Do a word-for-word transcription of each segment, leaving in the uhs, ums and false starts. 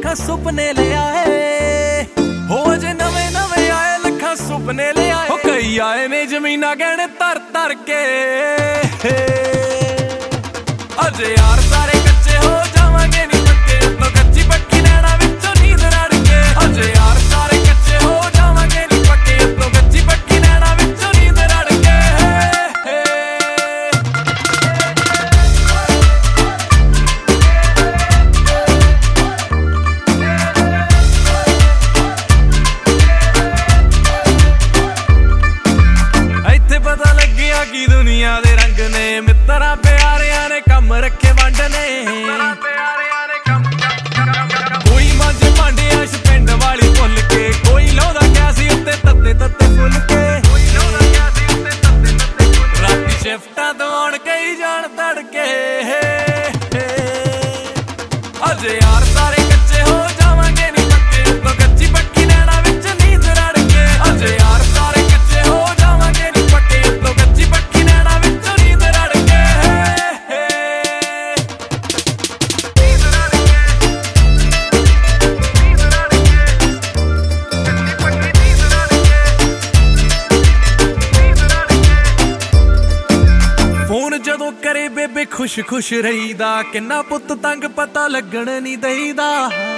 ਲੱਖਾਂ ਸੁਪਨੇ ले आए हो अजे नवे नवे आए ਲੱਖਾਂ ਸੁਪਨੇ ले आए हो कई आए ने जमीना गहने तर तर के अजे यार सारे कच्चे हो जावांगे नी पक्के तो कच्ची पक्की नैना विचों नींद रड़ के अजे यार सारे कच्चे हो जावांगे नी पक्के तो कच्ची पक्की नैना विचों नींद रड़ के पता लग्या कि दुनिया दे रंग ने मित्रा प्यारियां ने कम रखे वंड ने कोई मंझ भांडियां पिंड वाली भुल के कोई लाउंदा क्या सी उत्ते तत्ते तत्ते फुल के राती शिफ्टां तो आउण कई जाण तड़के अजे यार सारे कच्चे हो जावांगे नी पक्के तो कच्ची पक्की नैना विच नींद रड़ के अजे यार सारे कच्चे हो जावांगे नी पक्के तो कच्ची पक्की नैना विच नींद रड़ के नींद रड़ के नींद रड़ के कच्ची पक्की नींद रड़ के नींद रड़ के फोन जदों करे बेबे खुश खुश रहीदा किन्ना पुत तंग पता लगण नहीं दईदा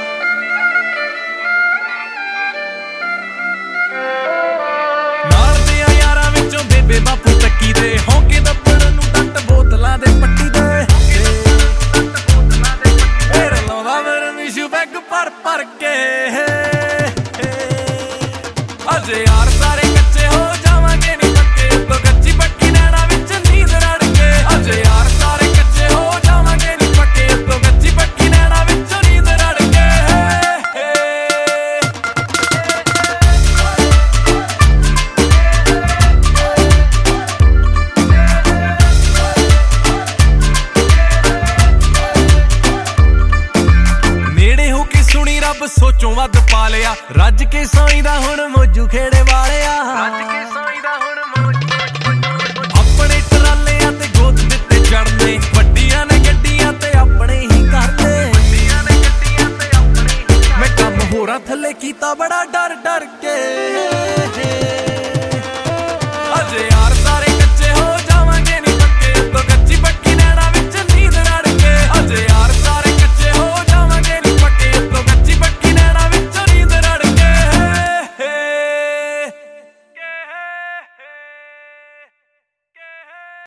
नाल दियां यारां विचों बेबे बापू तक्की दे हौंके दब्बड़ नूं डंट बोतलां दे पट्टी दे फिर लाउंदा मेरे मिशू बैग भर भर के अजे यार सारे कच्चे हो जावांगे नी पक्के तो कच्ची पक्की नैना विच नींद रड़ के अजे यार सारे कच्चे हो जावांगे नी पक्के तो कच्ची पक्की नैना विच नींद रड़ के नेड़े हो के सुनी रब सोचों वध पा लिया रज के सोईदा हुण मौजू खेड़े वालिया रज के सोईदा हुण मौजू